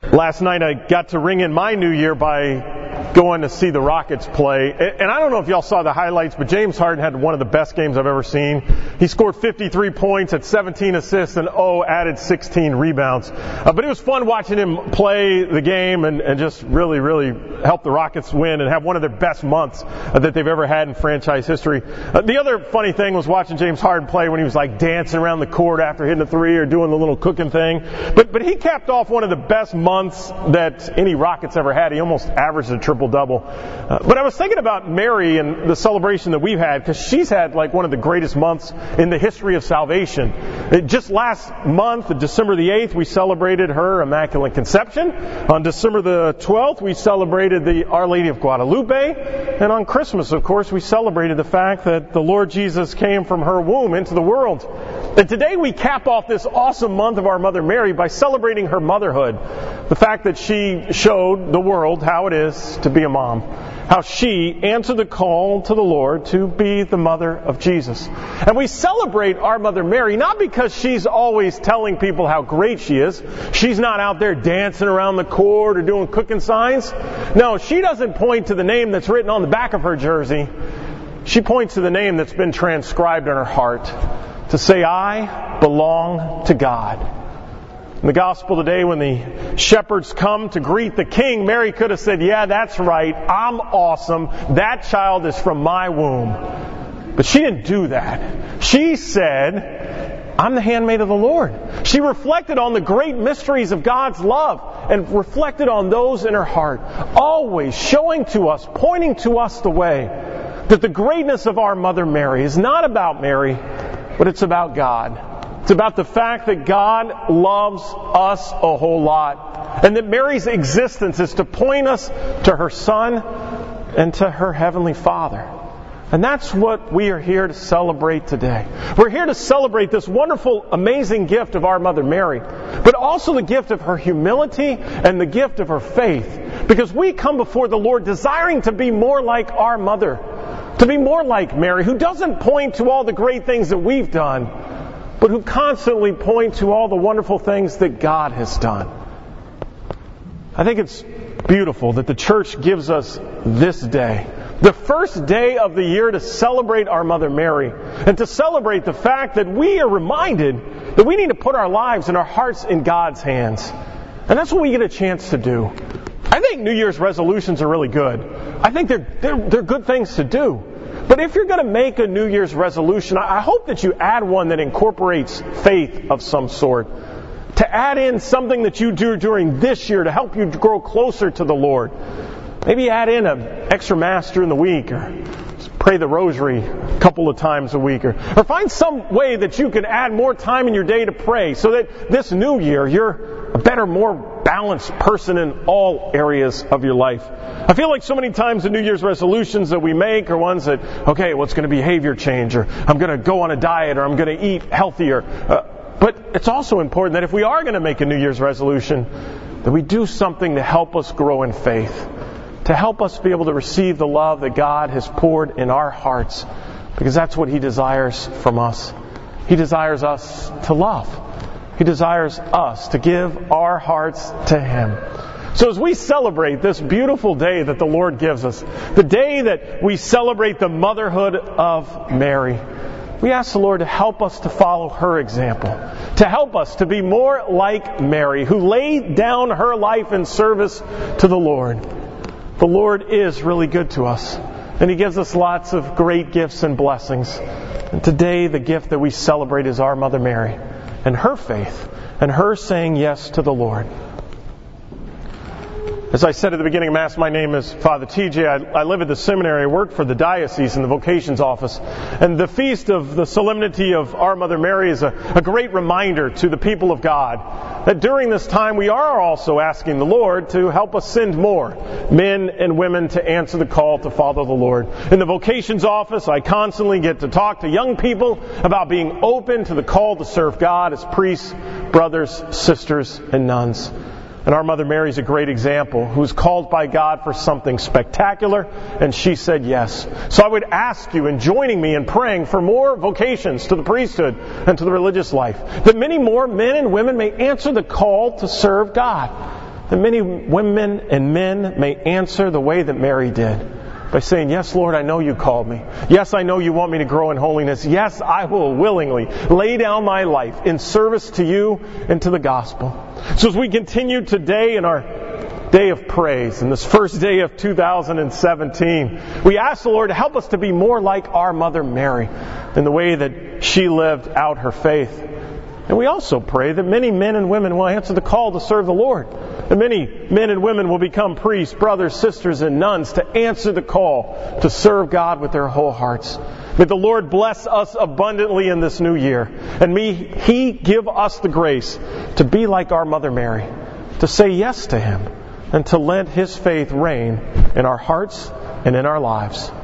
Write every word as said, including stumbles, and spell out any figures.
Last night I got to ring in my new year by going to see the Rockets play. And I don't know if y'all saw the highlights, but James Harden had one of the best games I've ever seen. He scored fifty-three points, had seventeen assists, and oh, added sixteen rebounds. Uh, but it was fun watching him play the game and, and just really, really help the Rockets win and have one of their best months uh, that they've ever had in franchise history. Uh, the other funny thing was watching James Harden play when he was like dancing around the court after hitting a three or doing the little cooking thing. But, but he capped off one of the best months that any Rockets ever had. He almost averaged a triple-double. Uh, but I was thinking about Mary and the celebration that we've had, because she's had like one of the greatest months in the history of salvation. It, just last month, December the eighth, we celebrated her Immaculate Conception. On December the twelfth, we celebrated the Our Lady of Guadalupe. And on Christmas, of course, we celebrated the fact that the Lord Jesus came from her womb into the world. And today we cap off this awesome month of our Mother Mary by celebrating her motherhood. The fact that she showed the world how it is to be a mom. How she answered the call to the Lord to be the mother of Jesus. And we celebrate our Mother Mary not because she's always telling people how great she is. She's not out there dancing around the court or doing cooking signs. No, she doesn't point to the name that's written on the back of her jersey. She points to the name that's been transcribed in her heart to say, I belong to God. In the gospel today, when the shepherds come to greet the king, Mary could have said, yeah, that's right, I'm awesome, that child is from my womb. But she didn't do that. She said, I'm the handmaid of the Lord. She reflected on the great mysteries of God's love and reflected on those in her heart, always showing to us, pointing to us the way that the greatness of our Mother Mary is not about Mary, but it's about God. It's about the fact that God loves us a whole lot. And that Mary's existence is to point us to her Son and to her Heavenly Father. And that's what we are here to celebrate today. We're here to celebrate this wonderful, amazing gift of our Mother Mary, but also the gift of her humility and the gift of her faith. Because we come before the Lord desiring to be more like our Mother, to be more like Mary, who doesn't point to all the great things that we've done, but who constantly point to all the wonderful things that God has done. I think it's beautiful that the church gives us this day, the first day of the year, to celebrate our Mother Mary and to celebrate the fact that we are reminded that we need to put our lives and our hearts in God's hands. And that's what we get a chance to do. I think New Year's resolutions are really good. I think they're, they're, they're good things to do. But if you're going to make a New Year's resolution, I hope that you add one that incorporates faith of some sort. To add in something that you do during this year to help you grow closer to the Lord. Maybe add in an extra Mass during the week, or pray the Rosary a couple of times a week, or, or find some way that you can add more time in your day to pray so that this new year you're a better, more balanced person in all areas of your life. I feel like so many times the New Year's resolutions that we make are ones that, okay, what's going to behavior change, or I'm going to go on a diet, or I'm going to eat healthier. Uh, but it's also important that if we are going to make a New Year's resolution, that we do something to help us grow in faith, to help us be able to receive the love that God has poured in our hearts, because that's what He desires from us. He desires us to love. He desires us to give our hearts to Him. So as we celebrate this beautiful day that the Lord gives us, the day that we celebrate the motherhood of Mary, we ask the Lord to help us to follow her example, to help us to be more like Mary, who laid down her life in service to the Lord. The Lord is really good to us, and He gives us lots of great gifts and blessings. And today the gift that we celebrate is our Mother Mary, and her faith, and her saying yes to the Lord. As I said at the beginning of Mass, my name is Father T J. I, I live at the seminary. I work for the diocese in the vocations office. And the feast of the Solemnity of Our Mother Mary is a, a great reminder to the people of God that during this time we are also asking the Lord to help us send more men and women to answer the call to follow the Lord. In the vocations office, I constantly get to talk to young people about being open to the call to serve God as priests, brothers, sisters, and nuns. And our Mother Mary is a great example, who was called by God for something spectacular, and she said yes. So I would ask you in joining me in praying for more vocations to the priesthood and to the religious life, that many more men and women may answer the call to serve God. that many women and men may answer the way that Mary did, by saying, yes, Lord, I know you called me. Yes, I know you want me to grow in holiness. Yes, I will willingly lay down my life in service to you and to the gospel. So as we continue today in our day of praise, in this first day of two thousand seventeen, we ask the Lord to help us to be more like our Mother Mary in the way that she lived out her faith. And we also pray that many men and women will answer the call to serve the Lord. That many men and women will become priests, brothers, sisters, and nuns to answer the call to serve God with their whole hearts. May the Lord bless us abundantly in this new year. And may He give us the grace to be like our Mother Mary, to say yes to Him, and to let His faith reign in our hearts and in our lives.